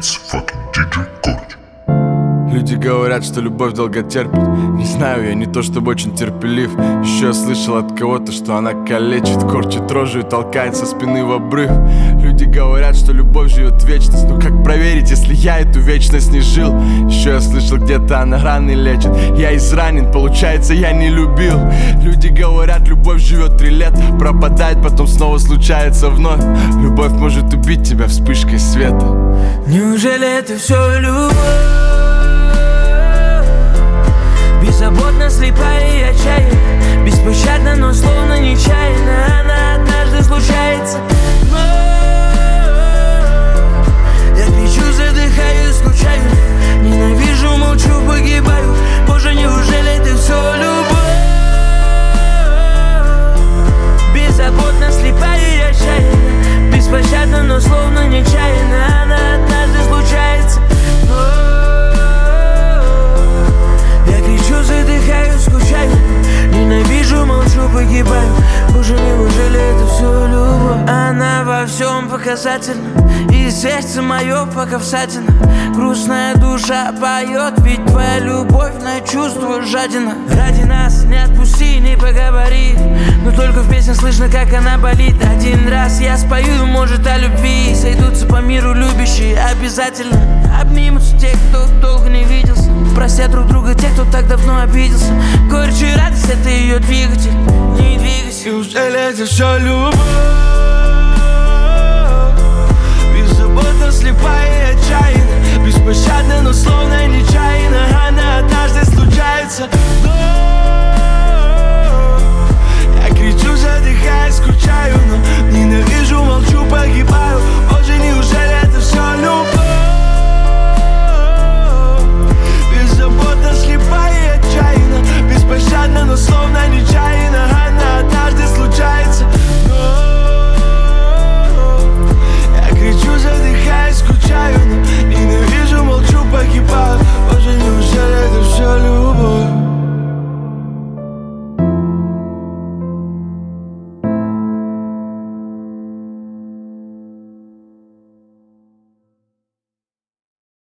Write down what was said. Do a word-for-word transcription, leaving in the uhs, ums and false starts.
It's fucking диджей Корч. Люди говорят, что любовь долго терпит. Не знаю, я не то чтобы очень терпелив. Еще я слышал от кого-то, что она калечит, корчит рожу и толкает со спины в обрыв. Люди говорят, что любовь живет вечность. Но как проверить, если я эту вечность не жил? Еще я слышал, где-то она раны лечит. Я изранен, получается, я не любил. Люди говорят, любовь живет три лета, пропадает, потом снова случается вновь. Любовь может убить тебя вспышкой света. Неужели это все любовь? Беззаботно, слепая и отчаянна, беспощадна, но словно нечаянно. Она однажды случается. Но я кричу, задыхаюсь, скучаю, ненавижу, молчу, погибаю. Боже, неужели это все любовь? Беззаботно, слепая и отчаянна, беспощадна, но словно нечаянно. Она однажды случается. Но задыхаюсь, скучаю, ненавижу, молчу, погибаю. Боже, неужели это все любовь? Она во всем показательна, и сердце мое пока всадина. Грустная душа поет, ведь твоя любовь на чувство жадина. Ради нас не отпусти, не поговори, но только в песне слышно, как она болит. Один раз я спою, может, о любви, сойдутся по миру любящие обязательно. Обнимутся те, кто долго не виделся, простят друг друга те, кто так давно обиделся. Горечь и радость — это ее двигатель. Не двигайся. Неужели это все любовь? Беззаботно, слепая и отчаянна, беспощадна, но словно нечаянно. Она однажды случается.